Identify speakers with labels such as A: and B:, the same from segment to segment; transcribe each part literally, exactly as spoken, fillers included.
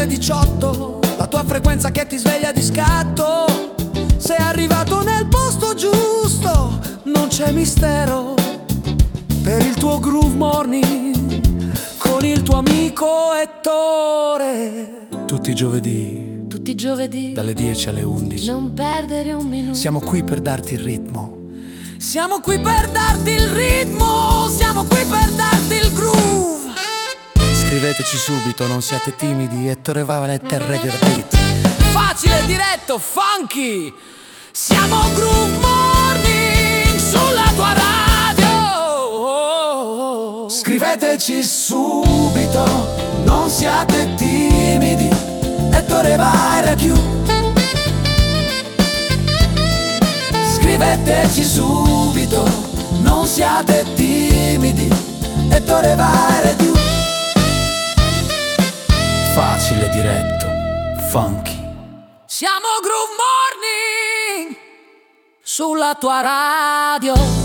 A: diciotto, la tua frequenza che ti sveglia di scatto. Sei arrivato nel posto giusto, non c'è mistero. Per il tuo Groove Morning con il tuo amico Ettore. Tutti i giovedì,
B: tutti i giovedì,
A: dalle dieci alle undici,
B: non perdere un minuto.
A: Siamo qui per darti il ritmo. Siamo qui per darti il ritmo. Siamo qui per darti il groove. Scriveteci subito, non siate timidi. Ettore Valet e Reggae Beat. Facile, diretto, funky. Siamo Groove Morning sulla tua radio. Scriveteci subito, non siate timidi. Ettore Valet. Scriveteci subito, non siate timidi. Ettore Valet. Facile, diretto, funky. Siamo Groove Morning sulla tua radio.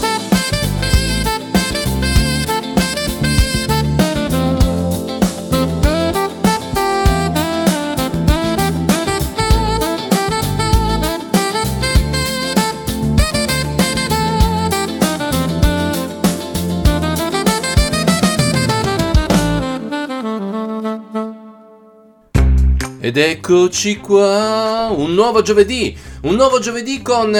C: Ed eccoci qua, un nuovo giovedì, un nuovo giovedì con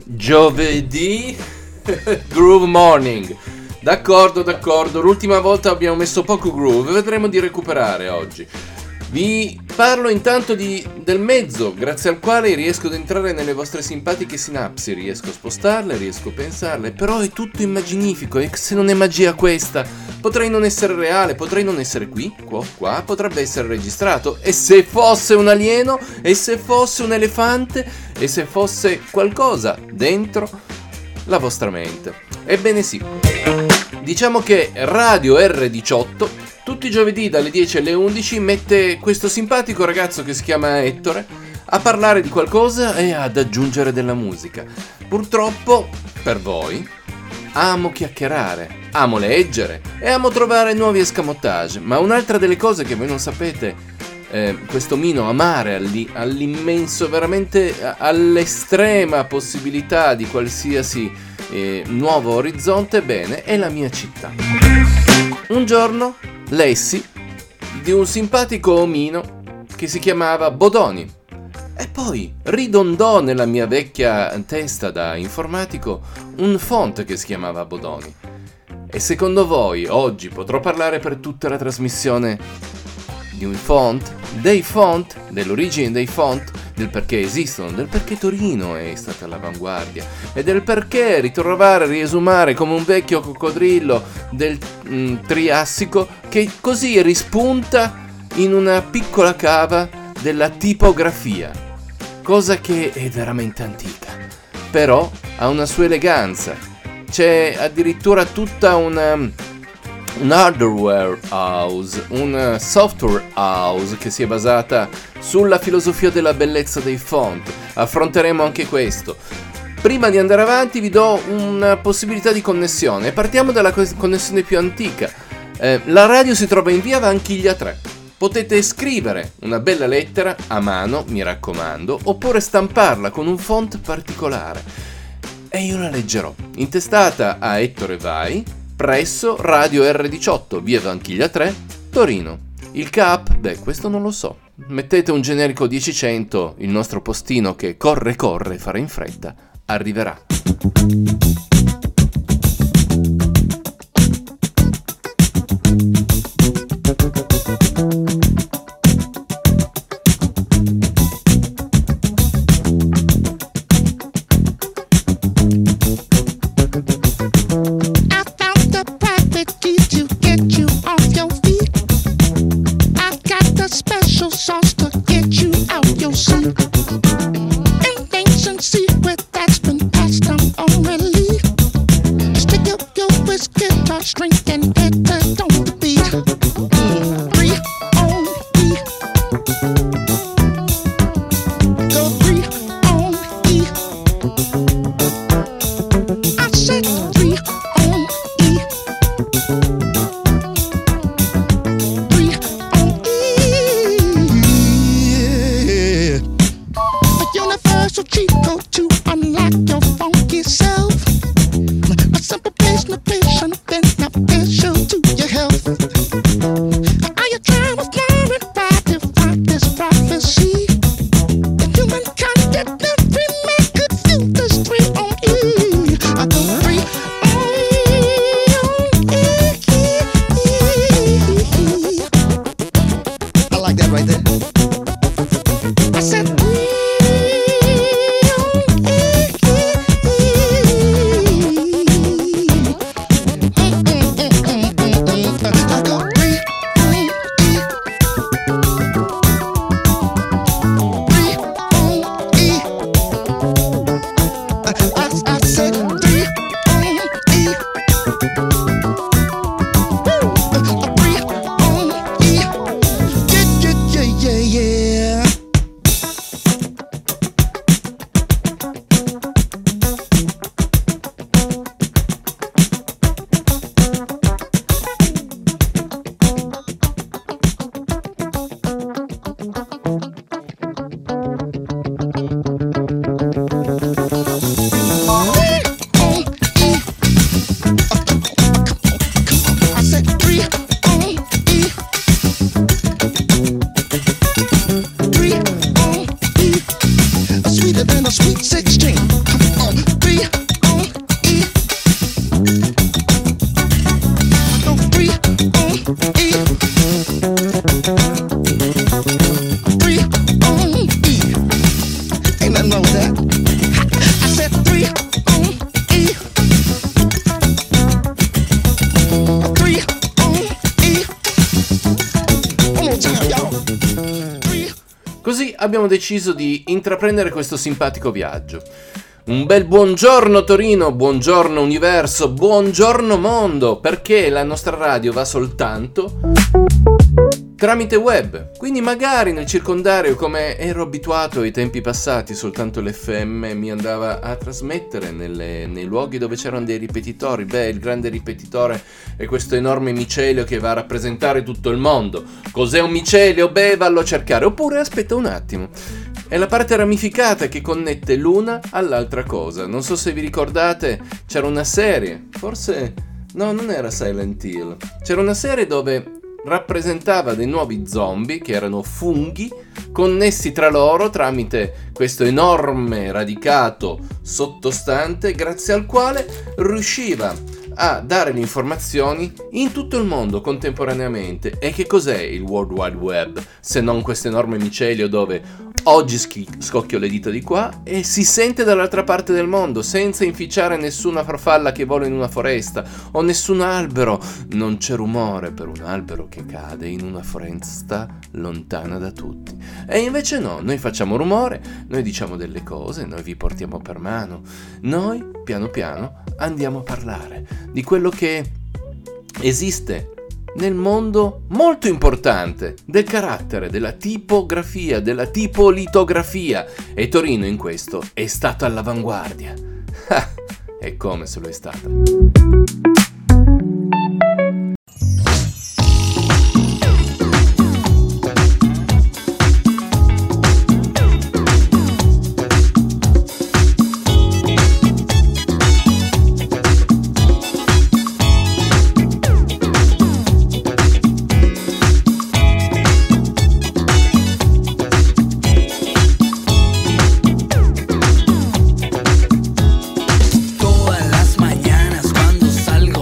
C: Giovedì Groove Morning. D'accordo, d'accordo, l'ultima volta abbiamo messo poco groove, vedremo di recuperare oggi. Vi parlo intanto di, del mezzo, grazie al quale riesco ad entrare nelle vostre simpatiche sinapsi, riesco a spostarle, riesco a pensarle, però è tutto immaginifico e se non è magia questa, potrei non essere reale, potrei non essere qui, qua, qua, potrebbe essere registrato, e se fosse un alieno, e se fosse un elefante, e se fosse qualcosa dentro la vostra mente. Ebbene sì, diciamo che Radio erre diciotto tutti i giovedì dalle dieci alle undici mette questo simpatico ragazzo che si chiama Ettore a parlare di qualcosa e ad aggiungere della musica. Purtroppo, per voi, amo chiacchierare, amo leggere e amo trovare nuovi escamotage, ma un'altra delle cose che voi non sapete, eh, questo mino amare alli, all'immenso, veramente all'estrema possibilità di qualsiasi eh, nuovo orizzonte, bene, è la mia città. Un giorno lessi di un simpatico omino che si chiamava Bodoni e poi ridondò nella mia vecchia testa da informatico un font che si chiamava Bodoni. E secondo voi oggi potrò parlare per tutta la trasmissione di un font, dei font, dell'origine dei font, del perché esistono, del perché Torino è stata all'avanguardia e del perché ritrovare, riesumare come un vecchio coccodrillo del mm, Triassico che così rispunta in una piccola cava della tipografia, cosa che è veramente antica, però ha una sua eleganza. C'è addirittura tutta una un hardware house, un software house che si è basata sulla filosofia della bellezza dei font. Affronteremo anche questo. Prima di andare avanti vi do una possibilità di connessione. Partiamo dalla connessione più antica. Eh, la radio si trova in via Vanchiglia tre. Potete scrivere una bella lettera a mano, mi raccomando, oppure stamparla con un font particolare. E io la leggerò. Intestata a Ettore Vai, presso Radio erre diciotto, via Vanchiglia tre, Torino. Il C A P? Beh, questo non lo so. Mettete un generico dieci cento, il nostro postino che corre corre, farà in fretta, arriverà.
D: Ain't ancient secret that's been passed down orally. universal cheat code to unlock your funky self. A simple patient, a patient, beneficial to your health. Are you trying to learn and try to find this prophecy? The humankind that every man could feel this three on E. I go three on E. I like that right there. I said three on E. I go three on E. Three on E. I, I, I said three on E. Woo! Uh, three on E. Yeah, yeah, yeah, yeah, yeah. I said three on E. Three on E. Sweeter than a sweet sixteen. Come on, three on E. Go three on E. Three on E. Ain't nothing wrong with that. I said three on E. Three on E. One more time, y'all. Three.
C: Così abbiamo deciso di intraprendere questo simpatico viaggio. Un bel buongiorno Torino, buongiorno universo, buongiorno mondo, perché la nostra radio va soltanto tramite web. Quindi magari nel circondario, come ero abituato ai tempi passati, soltanto l'F M mi andava a trasmettere nelle- nei luoghi dove c'erano dei ripetitori. Beh, il grande ripetitore è questo enorme micelio che va a rappresentare tutto il mondo. Cos'è un micelio? Beh, vallo a cercare. Oppure aspetta un attimo. È la parte ramificata che connette l'una all'altra cosa. Non so se vi ricordate, c'era una serie, forse no, non era Silent Hill. C'era una serie dove rappresentava dei nuovi zombie che erano funghi connessi tra loro tramite questo enorme radicato sottostante, grazie al quale riusciva a dare le informazioni in tutto il mondo contemporaneamente. E che cos'è il World Wide Web se non questo enorme micelio dove oggi schi- scocchio le dita di qua e si sente dall'altra parte del mondo senza inficiare nessuna farfalla che vola in una foresta o nessun albero. Non c'è rumore per un albero che cade in una foresta lontana da tutti. E invece no, noi facciamo rumore, noi diciamo delle cose, noi vi portiamo per mano, noi piano piano andiamo a parlare di quello che esiste nel mondo molto importante del carattere, della tipografia, della tipolitografia, e Torino in questo è stata all'avanguardia. Ah, e come se lo è stata.
A: Todas las mañanas cuando salgo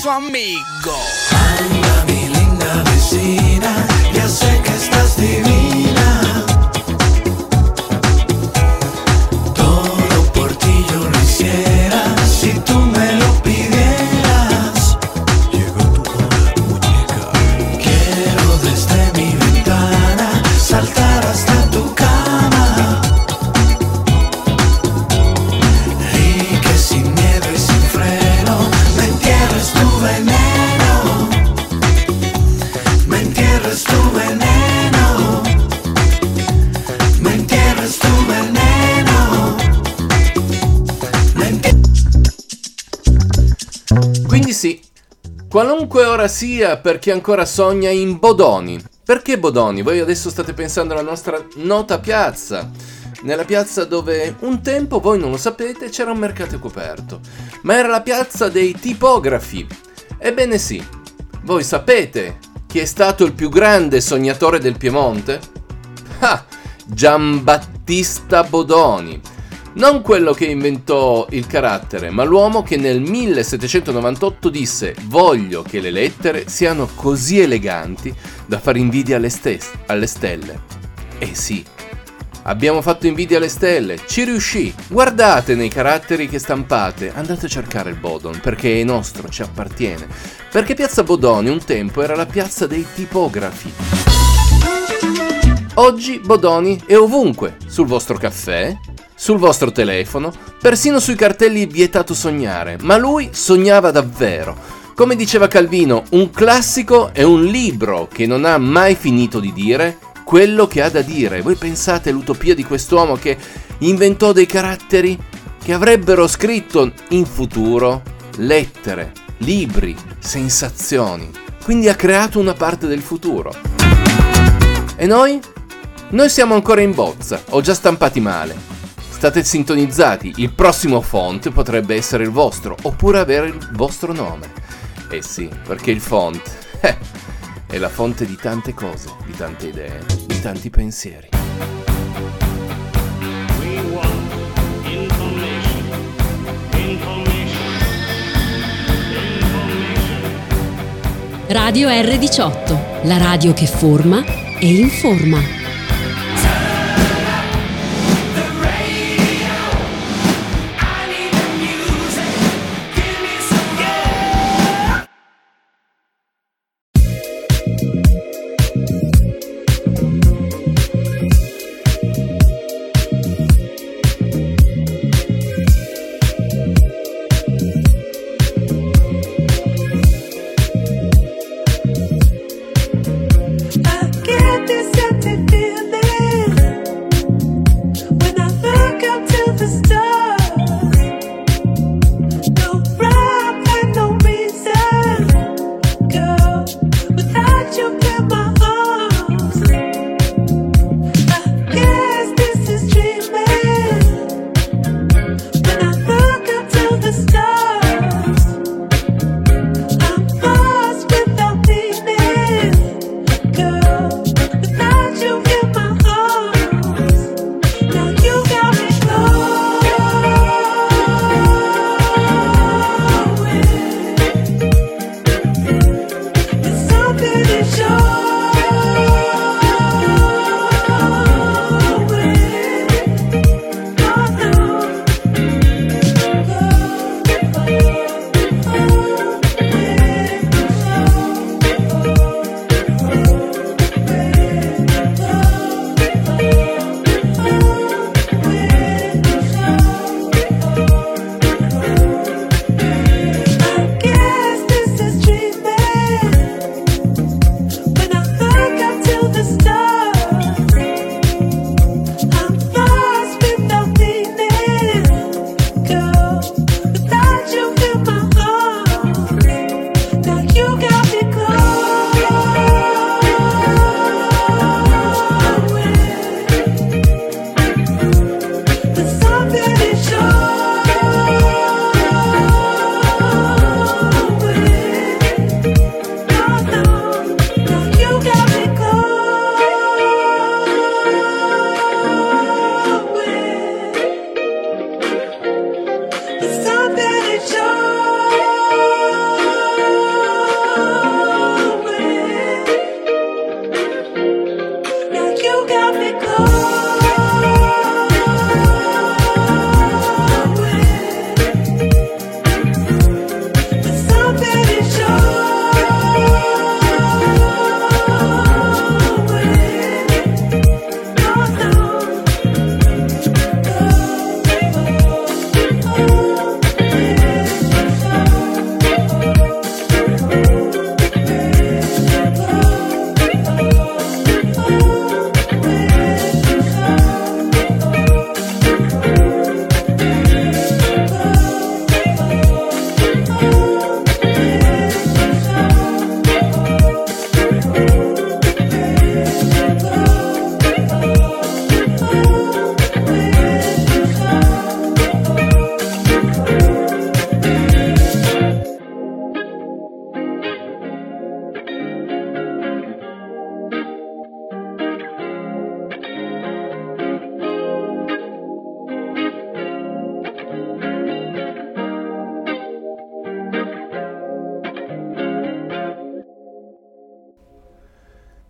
A: su amigo.
E: Anda, mi linda vecina, ya sé que estás divina. Todo por ti yo lo hiciera, si tú me lo pidieras. Llegó tu hora, muñeca. Quiero desde mi ventana saltar hasta tu cama. Y que sin miedo y sin freno me entierres tu veneno. Me entierres tu veneno. Me entierres tu veneno. Me entierres.
C: Quindi sì, qualunque ora sia per chi ancora sogna in Bodoni. Perché Bodoni? Voi adesso state pensando alla nostra nota piazza. Nella piazza dove un tempo, voi non lo sapete, c'era un mercato coperto. Ma era la piazza dei tipografi. Ebbene sì, voi sapete chi è stato il più grande sognatore del Piemonte? Ah, Giambattista Bodoni. Non quello che inventò il carattere, ma l'uomo che nel millesettecentonovantotto disse: voglio che le lettere siano così eleganti da fare invidia alle, stes- alle stelle. E sì, abbiamo fatto invidia alle stelle, ci riuscì. Guardate nei caratteri che stampate, andate a cercare il Bodon, perché è nostro, ci appartiene. Perché Piazza Bodoni un tempo era la piazza dei tipografi. Oggi Bodoni è ovunque, sul vostro caffè, sul vostro telefono, persino sui cartelli vietato sognare, ma lui sognava davvero. Come diceva Calvino, un classico è un libro che non ha mai finito di dire quello che ha da dire. Voi pensate all'utopia di quest'uomo che inventò dei caratteri che avrebbero scritto in futuro lettere, libri, sensazioni. Quindi ha creato una parte del futuro. E noi? Noi siamo ancora in bozza, o già stampati male. State sintonizzati, il prossimo font potrebbe essere il vostro, oppure avere il vostro nome. Eh sì, perché il font eh, è la fonte di tante cose, di tante idee, di tanti pensieri.
F: We want information, information, information.
B: Radio erre diciotto, la radio che forma e informa.
G: I get this empty feeling.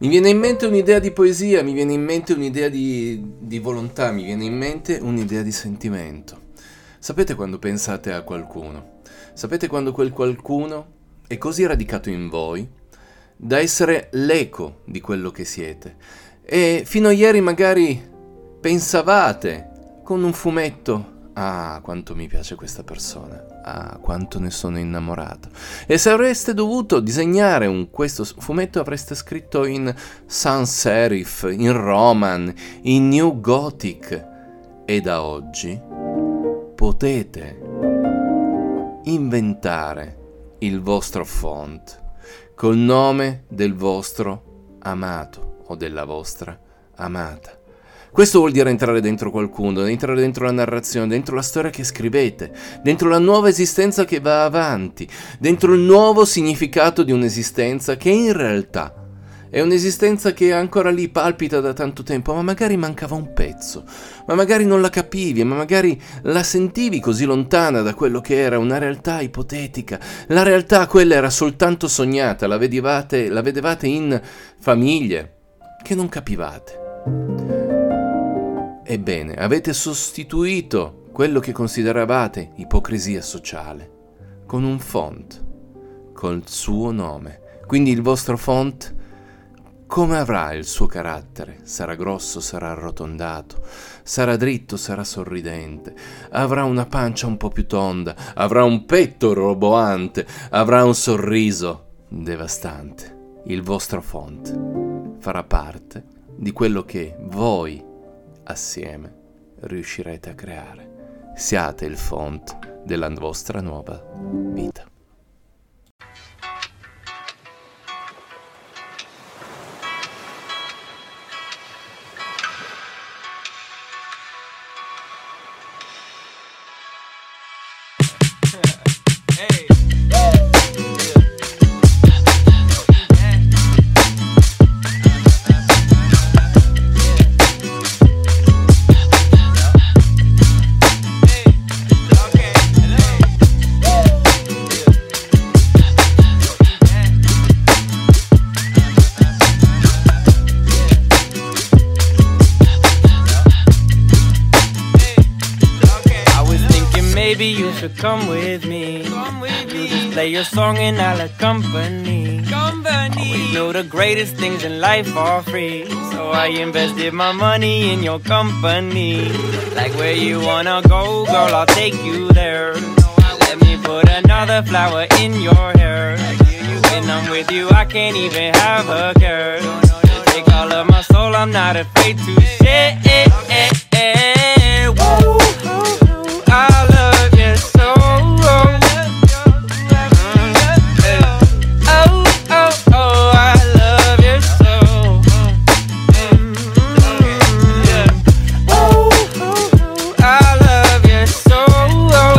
C: Mi viene in mente un'idea di poesia, mi viene in mente un'idea di, di volontà, mi viene in mente un'idea di sentimento. Sapete quando pensate a qualcuno? Sapete quando quel qualcuno è così radicato in voi da essere l'eco di quello che siete? E fino a ieri magari pensavate con un fumetto: ah, quanto mi piace questa persona, ah, quanto ne sono innamorato. E se avreste dovuto disegnare un, questo fumetto, avreste scritto in sans serif, in roman, in new gothic. E da oggi potete inventare il vostro font col nome del vostro amato o della vostra amata. Questo vuol dire entrare dentro qualcuno, entrare dentro la narrazione, dentro la storia che scrivete, dentro la nuova esistenza che va avanti, dentro il nuovo significato di un'esistenza che in realtà è un'esistenza che è ancora lì, palpita da tanto tempo, ma magari mancava un pezzo, ma magari non la capivi, ma magari la sentivi così lontana da quello che era una realtà ipotetica. La realtà quella era soltanto sognata, la vedevate, la vedevate in famiglie che non capivate. Ebbene, avete sostituito quello che consideravate ipocrisia sociale con un font, col suo nome. Quindi il vostro font, come avrà il suo carattere? Sarà grosso, sarà arrotondato, sarà dritto, sarà sorridente, avrà una pancia un po' più tonda, avrà un petto roboante, avrà un sorriso devastante. Il vostro font farà parte di quello che voi assieme riuscirete a creare. Siate il font della vostra nuova vita.
G: Maybe you should come with me. Come with me. Just play your song and I'll accompany. Company. Always know the greatest things in life are free, so I invested my money in your company. Like where you wanna go, girl, I'll take you there. Let me put another flower in your hair. When I'm with you, I can't even have a care. Take all of my soul, I'm not afraid to share. Woo. I love you so. Oh, oh, oh, I love you so. Oh, oh, I love you so. Oh,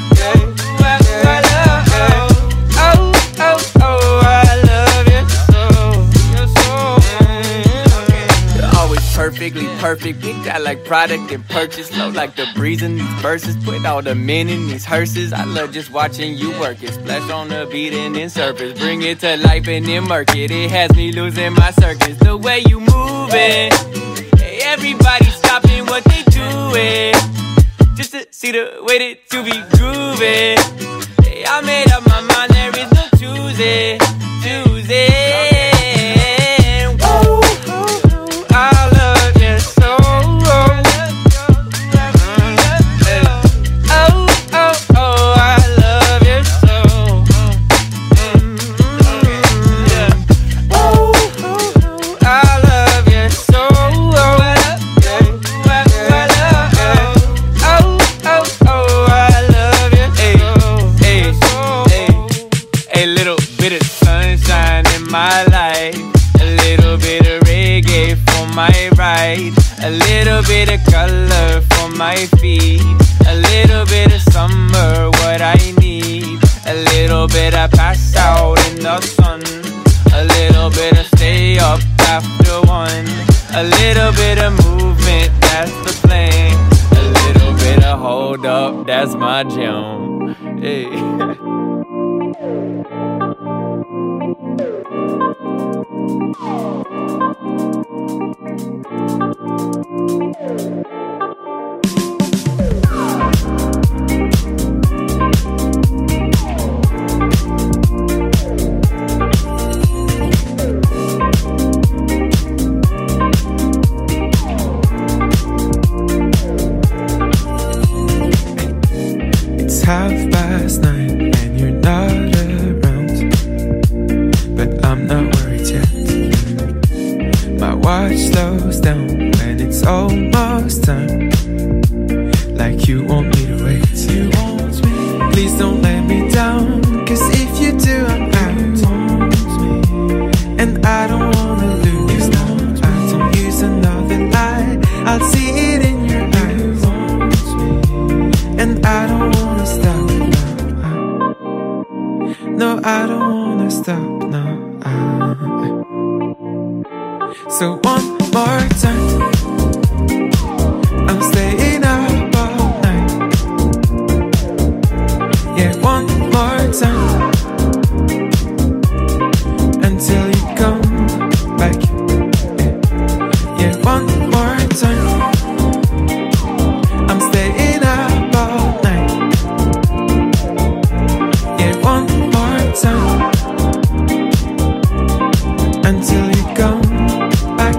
G: oh, oh, I love you so. You're so. You're always perfectly perfect. Picked out like product and purchase. Flow like the breeze in these verses. Put all the men in these hearses. I love just watching you work it. Splash on the beat and then surface. Bring it to life and then murk it. It has me losing my circus. The way you move it. Hey, everybody stopping what they doing. Just to see the way that you be grooving. Hey, I made up my mind. There is no choosing. Choosing. Woo, I love you so. My life, a little bit of reggae for my ride, a little bit of color for my feet, a little bit of summer, what I need, a little bit of pass out in the sun, a little bit of stay up after one, a little bit of movement, that's the plan, a little bit of hold up, that's my jam. Hey.
H: wanna stop now. So one more time, I'm staying up all night. Yeah, one more time, until you come back. Yeah, yeah, one more time, I'm staying up all night. Yeah, one more time, until you come back.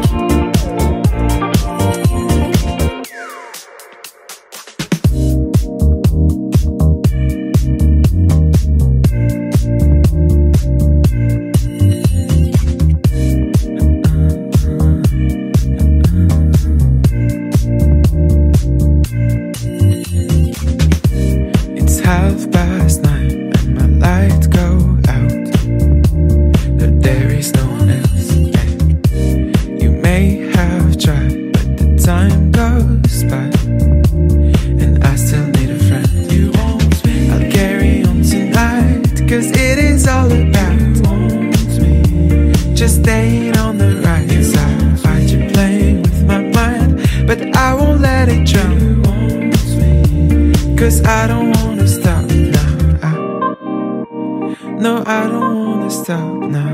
H: It's half past nine and my lights go out, but there is no one else. You may have tried, but the time goes by, and I still need a friend. You want me? I'll carry on tonight, cause it is all about you want me. Just staying on the right side. Find you playing with my mind, but I won't let it drown. You want me? Cause I don't wanna stop now. I, no, I don't wanna stop now.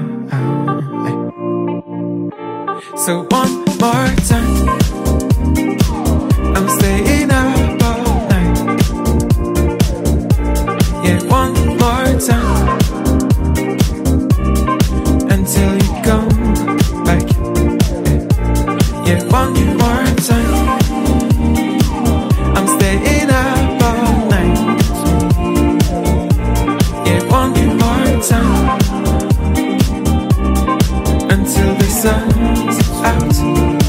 H: So one more time, I'm staying up all night. Yeah, one more time, until you come back. Yeah, one more time, I'm staying up all night. Yeah, one more time, until the sun's out.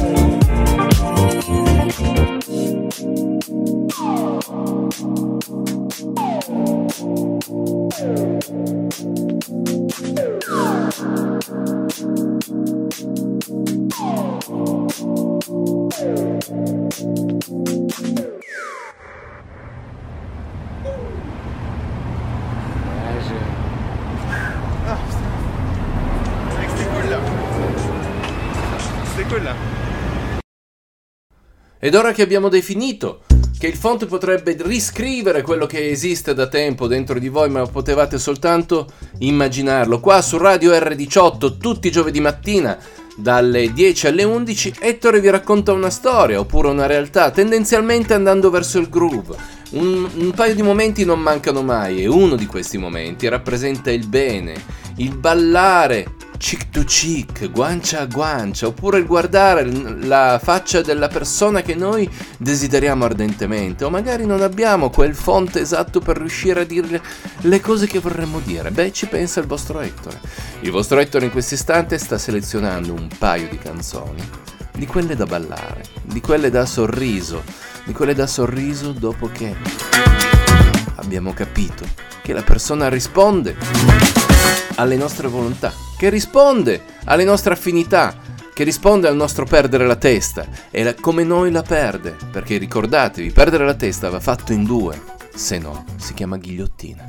C: Ed ora che abbiamo definito che il font potrebbe riscrivere quello che esiste da tempo dentro di voi, ma potevate soltanto immaginarlo, qua su Radio erre diciotto tutti i giovedì mattina dalle dieci alle undici, Ettore vi racconta una storia oppure una realtà, tendenzialmente andando verso il groove. Un, un paio di momenti non mancano mai, e uno di questi momenti rappresenta il bene, il ballare cheek to cheek, guancia a guancia, oppure il guardare la faccia della persona che noi desideriamo ardentemente, o magari non abbiamo quel font esatto per riuscire a dire le cose che vorremmo dire. Beh, ci pensa il vostro Ettore. Il vostro Ettore in questo istante sta selezionando un paio di canzoni, di quelle da ballare, di quelle da sorriso, di quelle da sorriso dopo che abbiamo capito che la persona risponde alle nostre volontà, che risponde alle nostre affinità, che risponde al nostro perdere la testa, e la, come noi la perde, perché ricordatevi, perdere la testa va fatto in due, se no si chiama ghigliottina.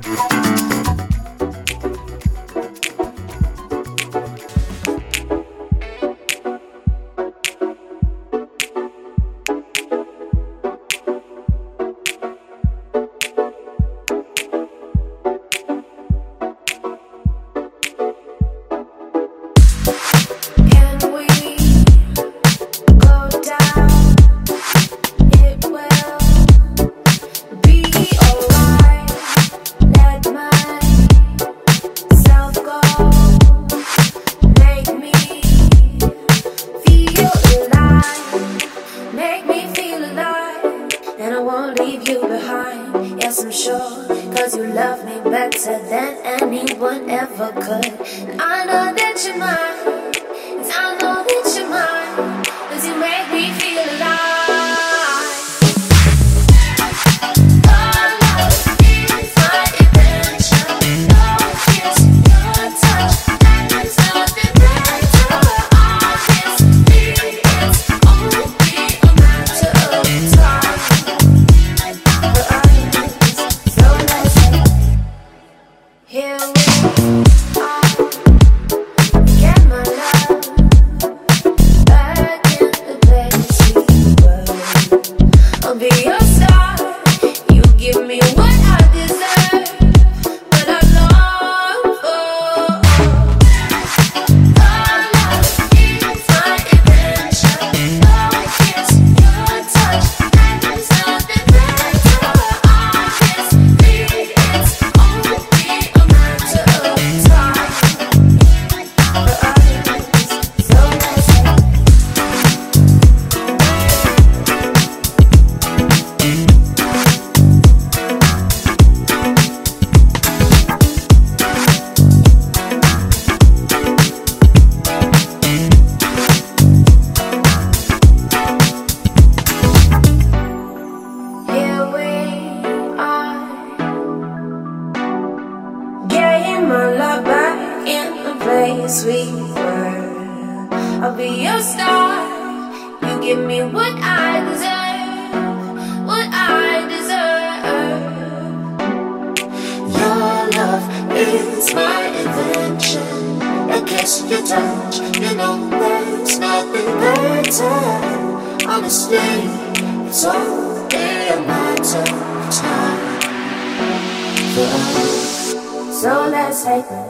I: Here we are. sweet word. I'll be your star. You give me what I deserve, what I deserve.
D: Your love is my invention. I guess your touch, you know there's nothing better. Honestly, it's only a matter of time.
I: So let's take it.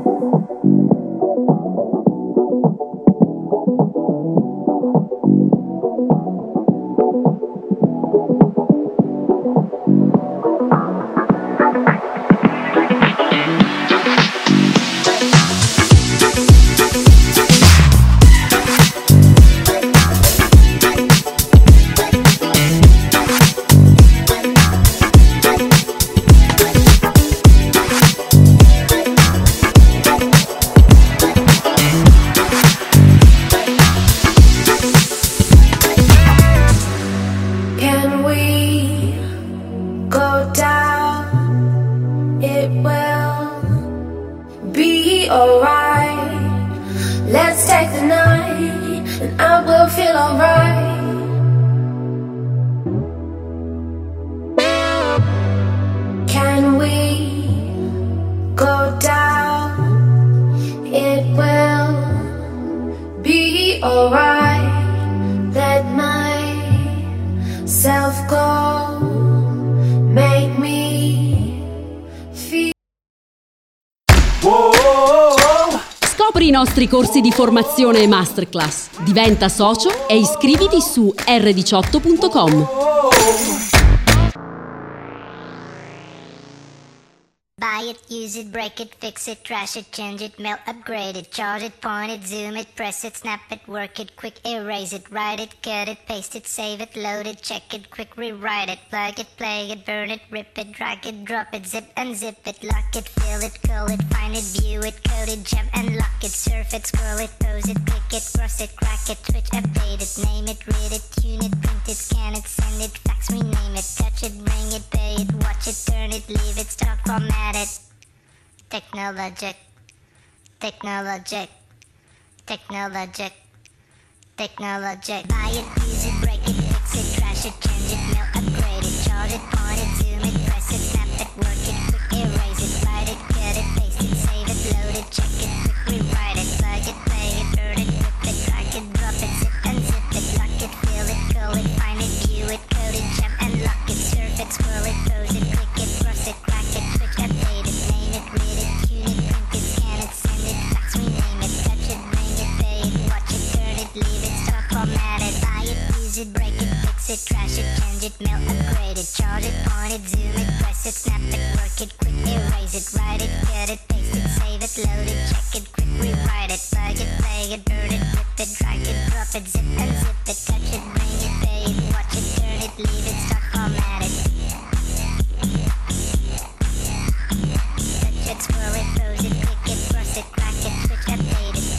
B: Scopri i nostri corsi di formazione e masterclass. Diventa socio e iscriviti su erre diciotto punto com.
J: Buy it, use it, break it, fix it, trash it, change it, mail, upgrade it, charge it, point it, zoom it, press it, snap it, work it, quick erase it, write it, cut it, paste it, save it, load it, check it, quick rewrite it, plug it, play it, burn it, rip it, drag it, drop it, zip unzip it, lock it, fill it, call it, find it, view it, code it, jump and lock it, surf it, scroll it, pose it, click it, cross it, crack it, switch, update it, name it, read it, tune it, print it, scan it, send it, fax, rename it, touch it, bring it, pay it, watch it, turn it, leave it, stop, format it. Technologic, technologic, technologic, technologic. Buy it, use it, break it, fix it, trash it, change it, mail, upgrade it, charge it, point it, zoom it, press it, snap it, work it, quick erase it, write it, cut it, paste it, save it, load it, check it, quick rewrite it, plug it, play it, burn it, rip it, drag it, drop it, zip unzip it, lock it, fill it, call it, find it, view it, code it, jump and lock it, surf it, scroll it, pose it, click it, cross it, crack it, switch, update it, name it, read it, tune it, print it, scan it, send it, fax, rename it, touch it, bring it, pay it, watch it, turn it, leave it, stop, format it, buy it, use it, break it, fix it, trash it, change it, mail, upgrade it, charge it, point it, zoom it, press it, snap it, work it, quick erase it, write it, cut it, paste it, save it, load it, check it, quick rewrite it, plug it, play it, burn it, rip it, drag it, drop it, zip unzip it, touch it, bring it, pay it, watch it, turn it, leave it, stop, format it. Touch it, scroll it, pose it, click it, cross it, crack it, switch, update it.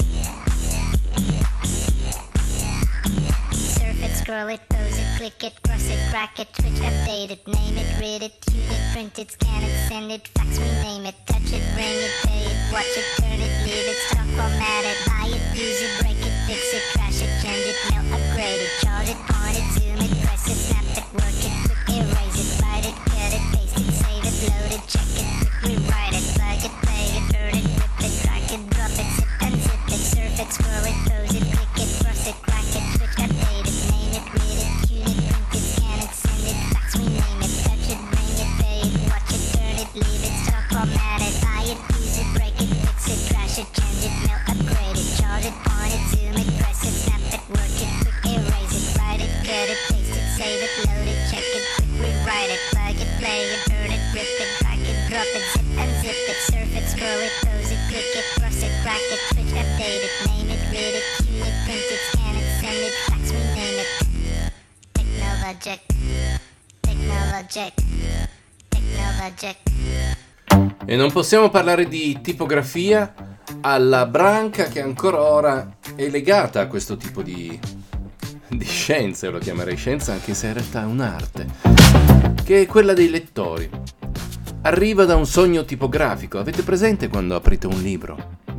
J: Surf it, scroll it, pose it, click it, cross it, crack it, switch, update it, name it, read it, tune it, print it, scan it, send it, fax, rename it, touch it, bring it, pay it, watch it, turn it, leave it, stop, format it, buy it, use it, break it, fix it, trash it, change it, mail, upgrade it, charge it, point it, zoom it, press it, snap it, work it, quick erase it, write it, cut it, paste it, save it, load it, check it, quick rewrite it, plug it, play it, burn it, rip it, drag it, drop it, zip unzip it, surf it, scroll it, pose it, click it, cross it, crack it, switch, update it, name it, read it, tune it, print it, scan it, send it, fax, rename it, touch it, bring it, pay it, watch it, turn it, leave it, stop, format it, buy it, use it, break it, fix it, trash it, change it, mail, upgrade it, charge it, point it, zoom it, press it, snap it, work it, quick erase it, write it, cut it, paste it, save it, load it, check it, quick rewrite it, plug it, play it, burn it, rip it, drag it, drop it, zip unzip it, surf it, scroll it, pose it, click it, cross it, crack it, switch, update it, name it, read it, tune it, print it, scan it, send it, fax, rename it. Technologic, technologic, technologic.
C: E non possiamo parlare di tipografia alla branca che ancora ora è legata a questo tipo di, di scienza, io lo chiamerei scienza anche se in realtà è un'arte, che è quella dei lettori. Arriva da un sogno tipografico. Avete presente quando aprite un libro?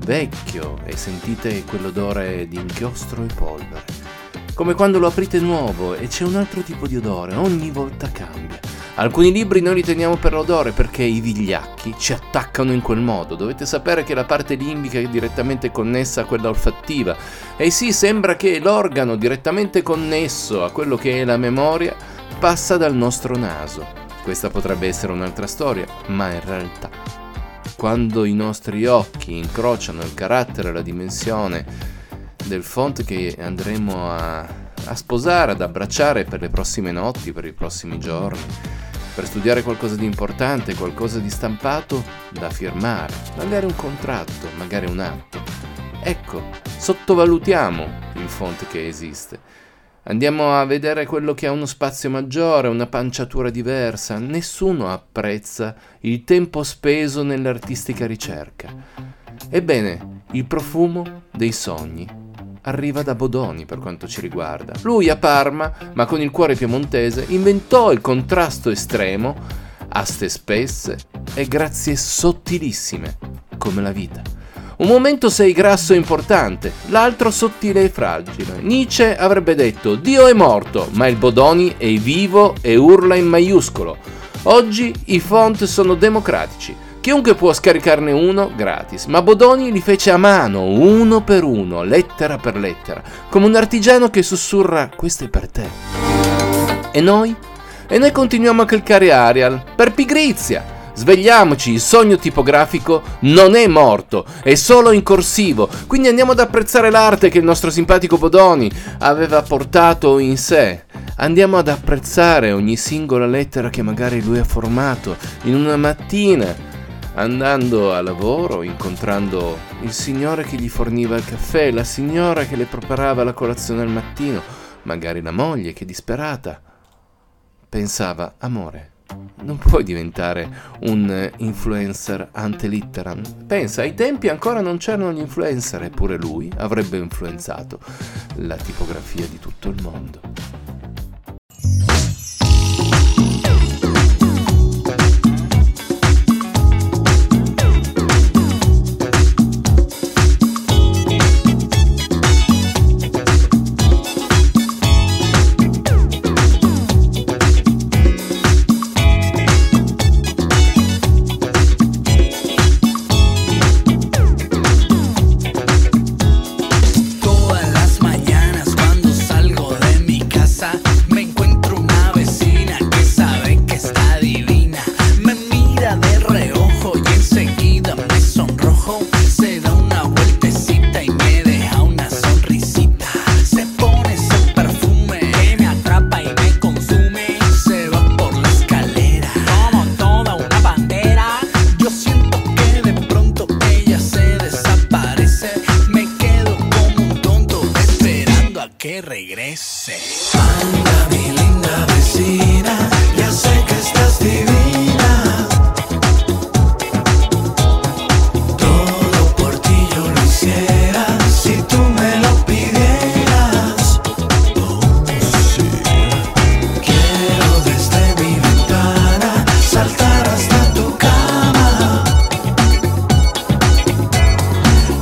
C: vecchio e sentite quell'odore di inchiostro e polvere. Come quando lo aprite nuovo e c'è un altro tipo di odore, ogni volta cambia. Alcuni libri noi li teniamo per l'odore perché i vigliacchi ci attaccano in quel modo. Dovete sapere che la parte limbica è direttamente connessa a quella olfattiva. E sì, sembra che l'organo direttamente connesso a quello che è la memoria passa dal nostro naso. Questa potrebbe essere un'altra storia, ma in realtà, quando i nostri occhi incrociano il carattere e la dimensione del font che andremo a, a sposare, ad abbracciare per le prossime notti, per i prossimi giorni, per studiare qualcosa di importante, qualcosa di stampato da firmare, magari un contratto, magari un atto. Ecco, sottovalutiamo il font che esiste. Andiamo a vedere quello che ha uno spazio maggiore, una panciatura diversa. Nessuno apprezza il tempo speso nell'artistica ricerca. Ebbene, il profumo dei sogni arriva da Bodoni per quanto ci riguarda. Lui a Parma, ma con il cuore piemontese, inventò il contrasto estremo, aste spesse e grazie sottilissime, come la vita. Un momento sei grasso e importante, l'altro sottile e fragile. Nietzsche avrebbe detto: Dio è morto, ma il Bodoni è vivo e urla in maiuscolo. Oggi i font sono democratici. Chiunque può scaricarne uno gratis, ma Bodoni li fece a mano, uno per uno, lettera per lettera, come un artigiano che sussurra: questo è per te. E noi? E noi continuiamo a cliccare Arial, per pigrizia. Svegliamoci, il sogno tipografico non è morto, è solo in corsivo, quindi andiamo ad apprezzare l'arte che il nostro simpatico Bodoni aveva portato in sé. Andiamo ad apprezzare ogni singola lettera che magari lui ha formato in una mattina, andando a lavoro, incontrando il signore che gli forniva il caffè, la signora che le preparava la colazione al mattino, magari la moglie che disperata pensava: amore, non puoi diventare un influencer ante litteram. Pensa, ai tempi ancora non c'erano gli influencer, eppure lui avrebbe influenzato la tipografia di tutto il mondo.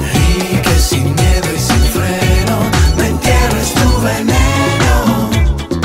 E: Sin miedo y sin freno, me entierres tu veneno.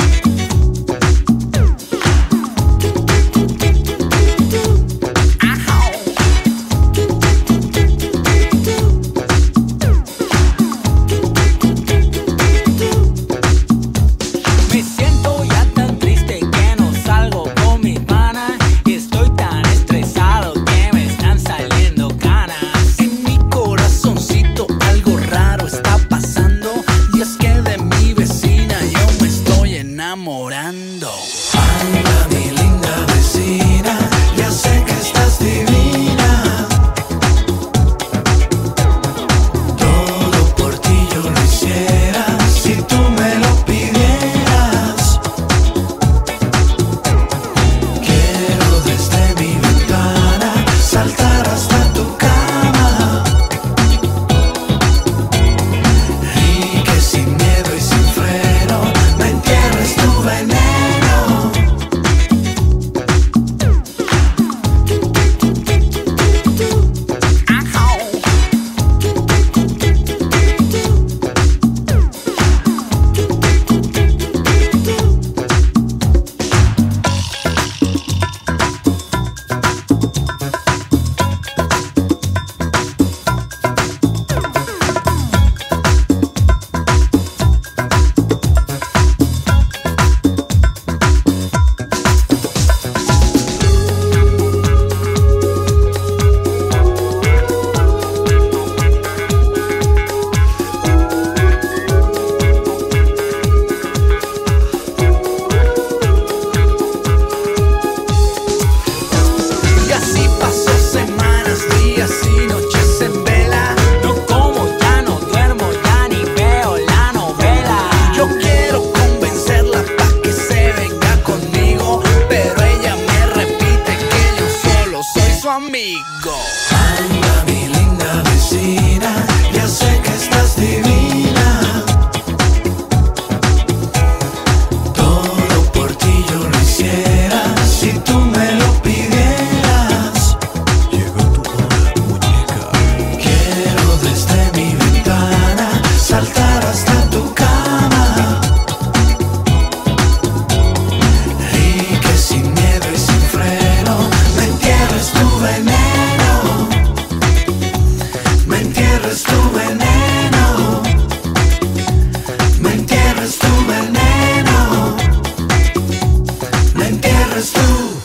E: entierras tu veneno, me entierras tu veneno, me entierras tu.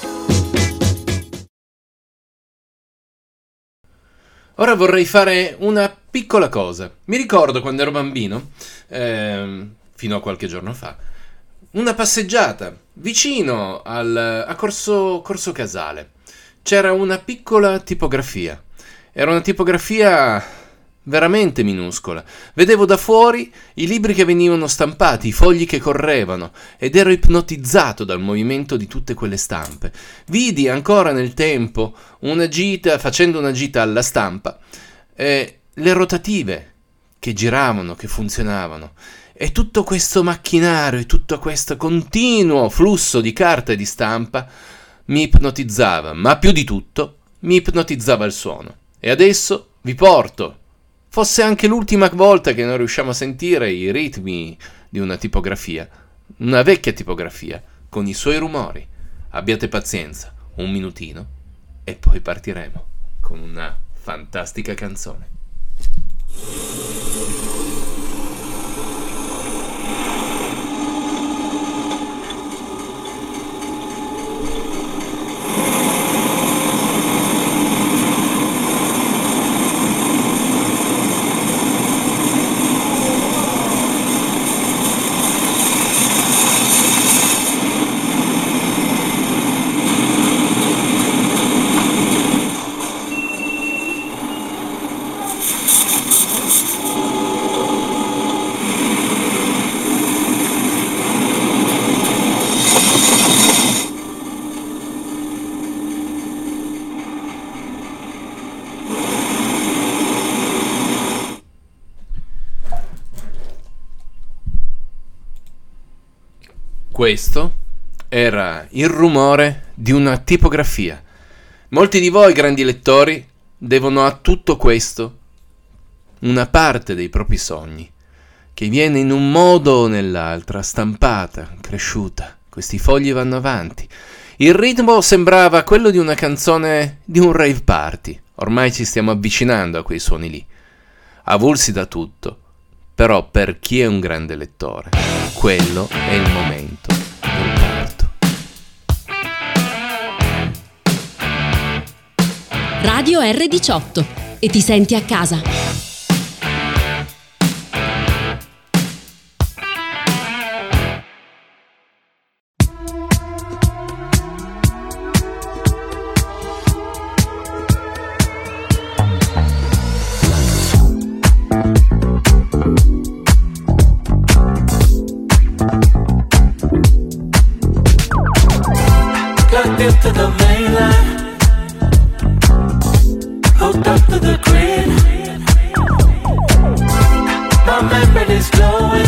C: Ora vorrei fare una piccola cosa. Mi ricordo quando ero bambino, ehm, fino a qualche giorno fa, una passeggiata vicino al, a Corso, Corso Casale. C'era una piccola tipografia. Era una tipografia veramente minuscola. Vedevo da fuori i libri che venivano stampati, i fogli che correvano, ed ero ipnotizzato dal movimento di tutte quelle stampe. Vidi ancora nel tempo una gita, facendo una gita alla stampa, eh, le rotative che giravano, che funzionavano. E tutto questo macchinario e tutto questo continuo flusso di carta e di stampa mi ipnotizzava, ma più di tutto mi ipnotizzava il suono. E adesso vi porto, fosse anche l'ultima volta che noi riusciamo a sentire i ritmi di una tipografia, una vecchia tipografia, con i suoi rumori. Abbiate pazienza, un minutino, e poi partiremo con una fantastica canzone. Questo era il rumore di una tipografia. Molti di voi, grandi lettori, devono a tutto questo una parte dei propri sogni, che viene in un modo o nell'altro stampata, cresciuta. Questi fogli vanno avanti. Il ritmo sembrava quello di una canzone di un rave party. Ormai ci stiamo avvicinando a quei suoni lì, avulsi da tutto. Però per chi è un grande lettore, quello è il momento del parto.
B: Radio erre diciotto. E ti senti a casa.
E: Plugged into the main line, hooked up to the grid. My memory is glowing,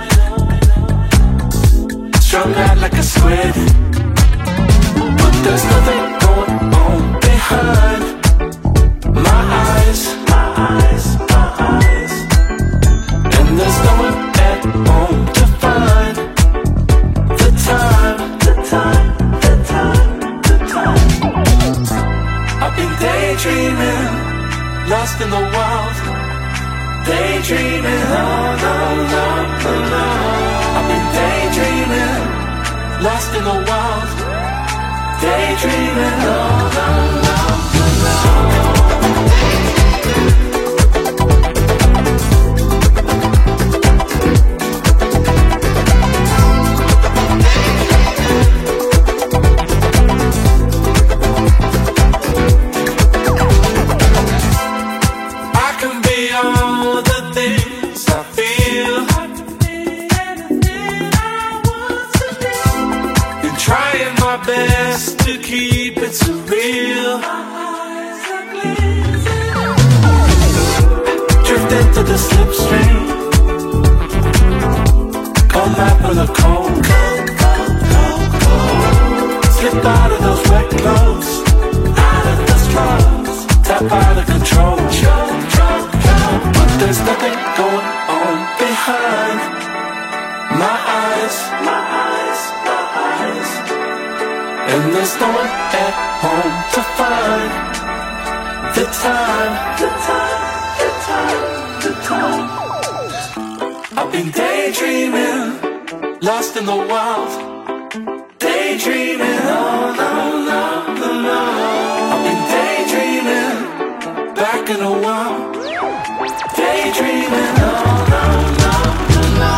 E: strung out like a squid. But there's nothing going on behind my eyes, my eyes, my eyes. And there's no one at home to find the time, the time. I've been daydreaming, lost in the wild. Daydreaming, oh no, no, no, no. I've been daydreaming, lost in the wild. Daydreaming, oh no, no, no, no. Best to keep it surreal. Drift into the slipstream, come back with a cold. Slip out of those wet clothes, out of the straws, tap out of control. But there's nothing going on behind my eyes, my eyes, my eyes. And there's no one at home to find the time, the time, the time. good time. I've been daydreaming, lost in the wild. Daydreaming, no, no, no, no, no. I've been daydreaming, back in a while. Daydreaming, no, no, no, no, no.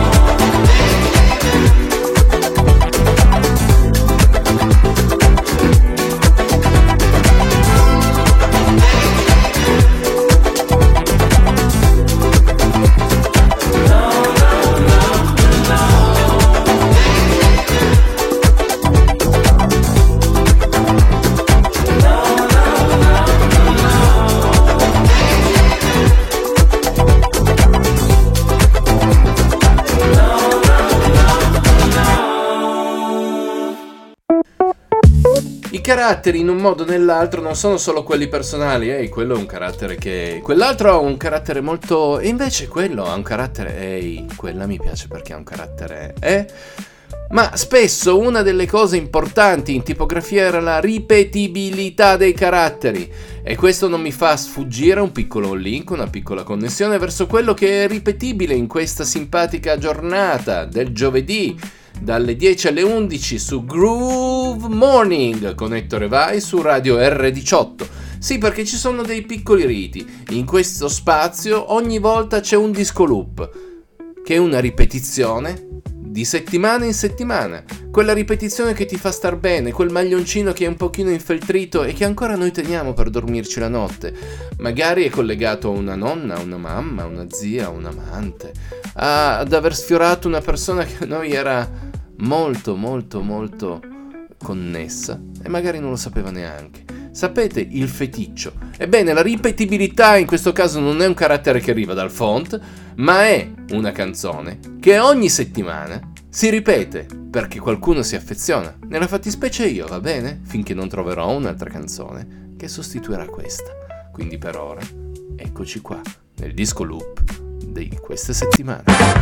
C: I caratteri in un modo o nell'altro non sono solo quelli personali, ehi, quello è un carattere che... quell'altro ha un carattere molto... e invece quello ha un carattere... ehi, quella mi piace perché ha un carattere... eh? Ma spesso una delle cose importanti in tipografia era la ripetibilità dei caratteri, e questo non mi fa sfuggire un piccolo link, una piccola connessione verso quello che è ripetibile in questa simpatica giornata del giovedì, dalle dieci alle undici su Groove Morning con Ettore Vai su Radio erre diciotto. Sì, perché ci sono dei piccoli riti. In questo spazio ogni volta c'è un disco loop, che è una ripetizione di settimana in settimana. Quella ripetizione che ti fa star bene, quel maglioncino che è un pochino infeltrito e che ancora noi teniamo per dormirci la notte. Magari è collegato a una nonna, a una mamma, a una zia, a un amante, a, ad aver sfiorato una persona che a noi era molto molto molto connessa e magari non lo sapeva neanche. Sapete, il feticcio. Ebbene, la ripetibilità in questo caso non è un carattere che arriva dal font, ma è una canzone che ogni settimana si ripete perché qualcuno si affeziona. Nella fattispecie io, va bene? Finché non troverò un'altra canzone che sostituirà questa. Quindi per ora, eccoci qua, nel disco loop di queste settimane.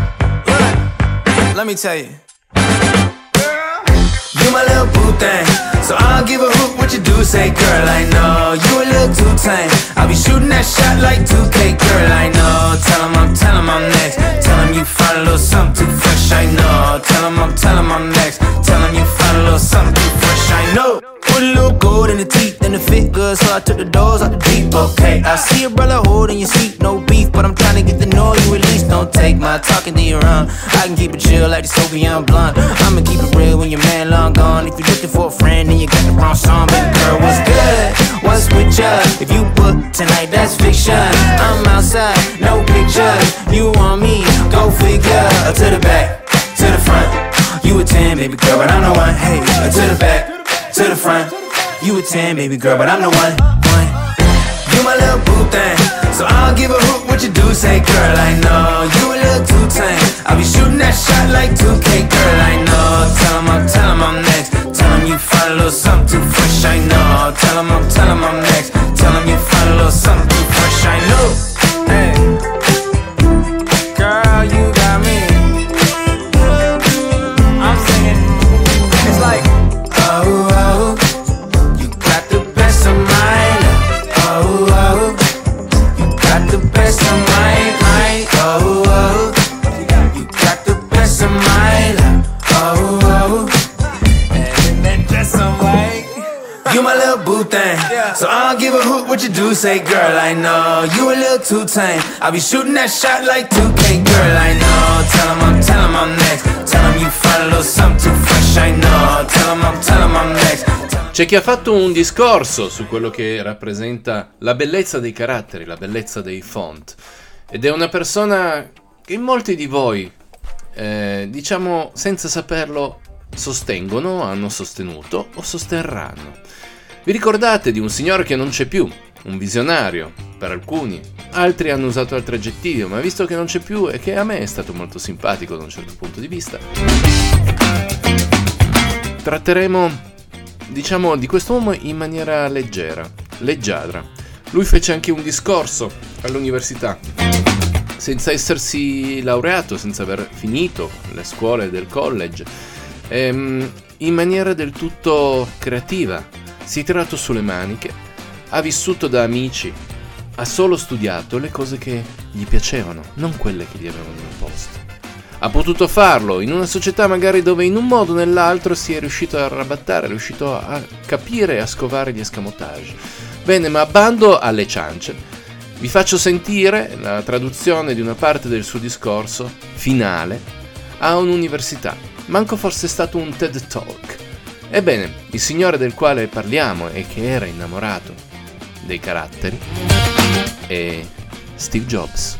K: Let me tell you, you my little boo thing, so I don't give a hoot what you do, say girl, I know you a little too tame. I'll be shooting that shot like two K, girl, I know. Tell him I'm, tell him I'm next. Tell him you find a little something too fresh, I know. Tell him I'm, tell him I'm next. Tell him you find a little something too fresh, I know. Put a little gold in the teeth and the fit good, so I took the doors out the deep, okay. I see a brother holding your seat, no beef, but I'm trying to get the noise you release. Don't take my talking to your own. I can keep it chill like the Soviet blunt. I'ma keep it real when your man long gone. If you're looking for a friend and you got the wrong song, baby girl, what's good? What's with ya? If you book tonight, that's fiction. I'm outside, no pictures. You want me? Go figure. To the back, to the front. You a ten, baby girl, but I'm the one. Hey, to the back, to the front. You a ten, baby girl, but I'm the one. one. You my little boo thing, so I don't give a hoot what you do, say girl, I know. You a little too tame. I'll be shooting that shot like two K, girl, I know. Tell him I'm, tell him I'm next. Tell him you find a little something too fresh, I know. Tell him I'm, tell him I'm next. Tell him you find a little something too fresh, I know. Hey, girl, you got me. I'm singing. It's like, oh, oh, you got the best of mine. Oh, oh, you got the best of mine. mine. Oh, oh, you got the best of mine. Oh, oh. You my little boo thing, so I don't give a hoot what you do, say girl, I know. You a little too tame. I'll be shooting that shot like two K, girl, I know. Tell him I'm, tell him I'm next. Tell him you find a little something too fresh, I know. Tell him I'm, tell him I'm next.
C: C'è chi ha fatto un discorso su quello che rappresenta la bellezza dei caratteri, la bellezza dei font, ed è una persona che in molti di voi, eh, diciamo senza saperlo, sostengono, hanno sostenuto o sosterranno. Vi ricordate di un signore che non c'è più, un visionario per alcuni, altri hanno usato altri aggettivi, ma visto che non c'è più e che a me è stato molto simpatico da un certo punto di vista, tratteremo, diciamo, di quest'uomo in maniera leggera, leggiadra. Lui fece anche un discorso all'università, senza essersi laureato, senza aver finito le scuole del college, ehm, in maniera del tutto creativa. Si è tirato sulle maniche, ha vissuto da amici ha solo studiato le cose che gli piacevano, non quelle che gli avevano imposto. Ha potuto farlo in una società magari dove in un modo o nell'altro si è riuscito a arrabattare, è riuscito a capire e a scovare gli escamotage. Bene, ma bando alle ciance, vi faccio sentire la traduzione di una parte del suo discorso finale a un'università. Manco fosse stato un TED Talk. Ebbene, il signore del quale parliamo e che era innamorato dei caratteri è Steve Jobs.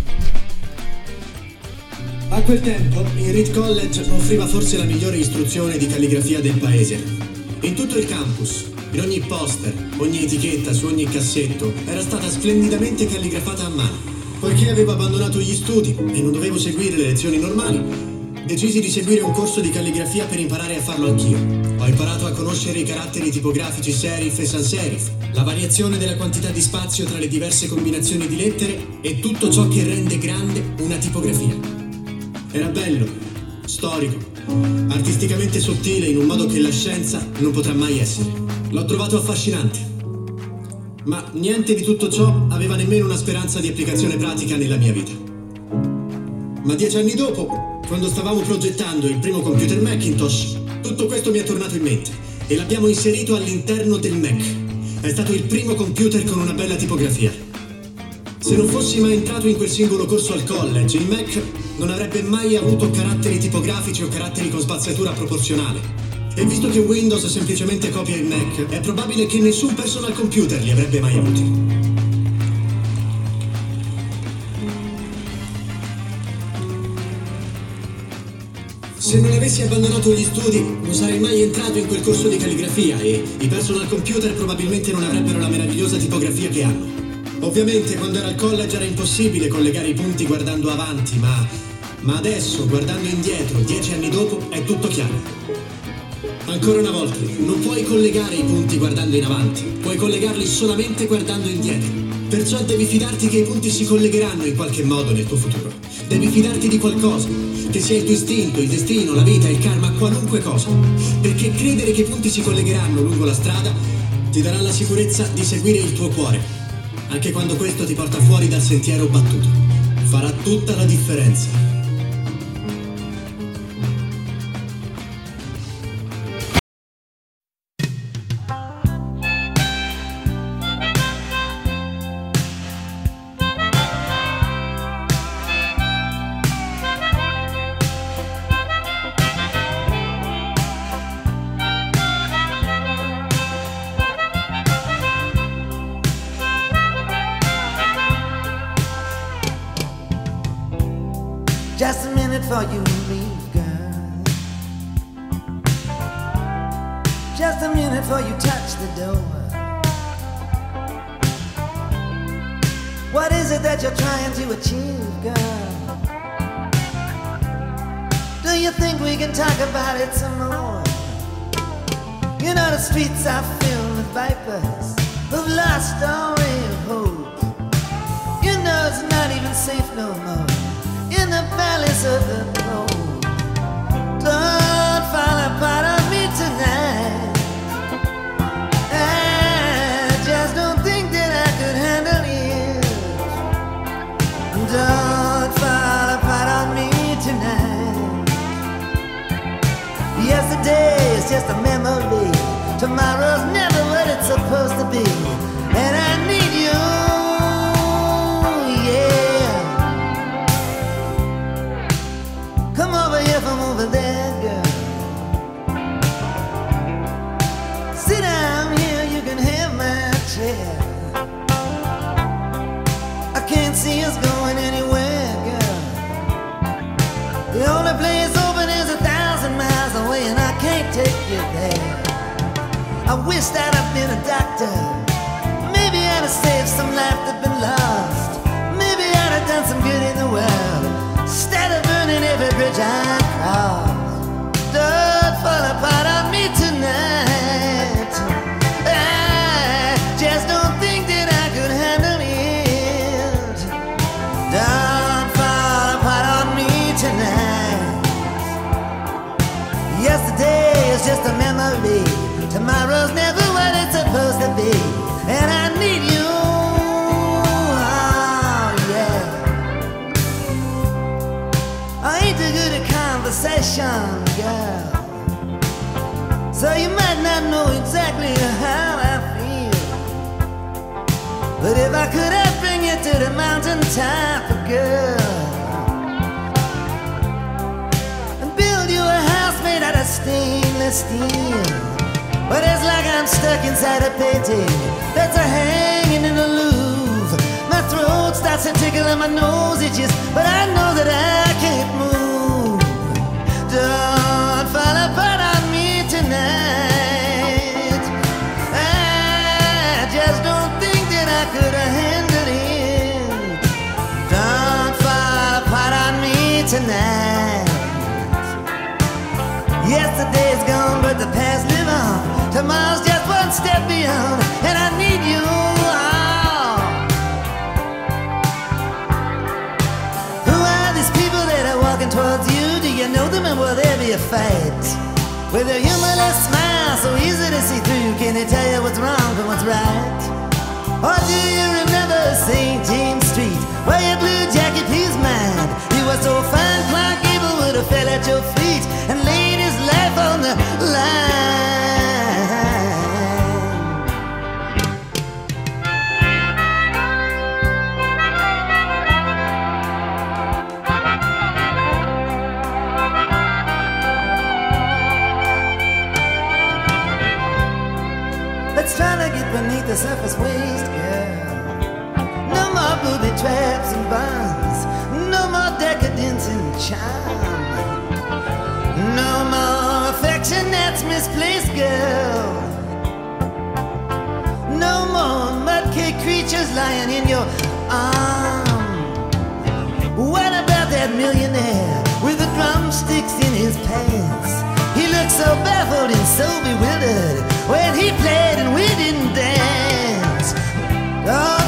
L: A quel tempo il Reed College offriva forse la migliore istruzione di calligrafia del paese. In tutto il campus, in ogni poster, ogni etichetta, su ogni cassetto, era stata splendidamente calligrafata a mano. Poiché avevo abbandonato gli studi e non dovevo seguire le lezioni normali, decisi di seguire un corso di calligrafia per imparare a farlo anch'io. Ho imparato a conoscere i caratteri tipografici serif e sans serif, la variazione della quantità di spazio tra le diverse combinazioni di lettere e tutto ciò che rende grande una tipografia. Era bello, storico, artisticamente sottile in un modo che la scienza non potrà mai essere. L'ho trovato affascinante. Ma niente di tutto ciò aveva nemmeno una speranza di applicazione pratica nella mia vita. Ma dieci anni dopo, quando stavamo progettando il primo computer Macintosh, tutto questo mi è tornato in mente e l'abbiamo inserito all'interno del Mac. È stato il primo computer con una bella tipografia. Se non fossi mai entrato in quel singolo corso al college, il Mac non avrebbe mai avuto caratteri tipografici o caratteri con spaziatura proporzionale. E visto che Windows semplicemente copia il Mac, è probabile che nessun personal computer li avrebbe mai avuti. Se non avessi abbandonato gli studi, non sarei mai entrato in quel corso di calligrafia e i personal computer probabilmente non avrebbero la meravigliosa tipografia che hanno. Ovviamente quando ero al college era impossibile collegare i punti guardando avanti, ma, ma adesso, guardando indietro, dieci anni dopo, è tutto chiaro. Ancora una volta, non puoi collegare i punti guardando in avanti, puoi collegarli solamente guardando indietro. Perciò devi fidarti che i punti si collegheranno in qualche modo nel tuo futuro. Devi fidarti di qualcosa, che sia il tuo istinto, il destino, la vita, il karma, qualunque cosa. Perché credere che i punti si collegheranno lungo la strada ti darà la sicurezza di seguire il tuo cuore. Anche quando questo ti porta fuori dal sentiero battuto. Farà tutta la differenza.
M: Just a minute for you to leave, girl. Just a minute for you touch the door. What is it that you're trying to achieve, girl? Do you think we can talk about it some more? You know the streets are filled with vipers who've lost all way of hope. You know it's not even safe no more in the valleys of the road. Don't fall apart on me tonight. I just don't think that I could handle it. Don't fall apart on me tonight. Yesterday is just a memory. Tomorrow's never what it's supposed to be. And I need you. Come over here from over there, girl. Sit down here, you can have my chair. I can't see us going anywhere, girl. The only place open is a thousand miles away, and I can't take you there. I wish that I'd been a doctor. Maybe I'd have saved some life that's been lost. Maybe I'd have done some good in the world instead of burning every bridge I cross. Don't fall apart on me tonight. I just don't think that I could handle it. Don't fall apart on me tonight. Yesterday is just a memory. Tomorrow's never what it's supposed to be. And I need you. conversation, girl. So you might not know exactly how I feel, but if I could, I'd bring you to the mountain top, girl, and build you a house made out of stainless steel. But it's like I'm stuck inside a painting that's a hanging in the Louvre. My throat starts to tickle and my nose itches, but I know that I can't move. Don't fall apart on me tonight. I just don't think that I could have handled it. Don't fall apart on me tonight. Yesterday's gone, but the past live on. Tomorrow's just one step beyond, and I need you all. Who are these people that are walking towards you? Do you know them, and will there be a fight? With a humorless smile so easy to see through, can they tell you what's wrong from what's right? Or do you remember Saint James Street, where your blue jacket pleased mine? He was so fine, Clark Gable would have fell at your feet and laid his life on the line. Let's try to get beneath the surface waste, girl. No more booby traps and bonds, no more decadence and charm, no more affection that's misplaced, girl. No more mudcake creatures lying in your arm. What about that millionaire with the drumsticks in his pants? He looked so baffled and so bewildered when he played and we didn't dance. Oh,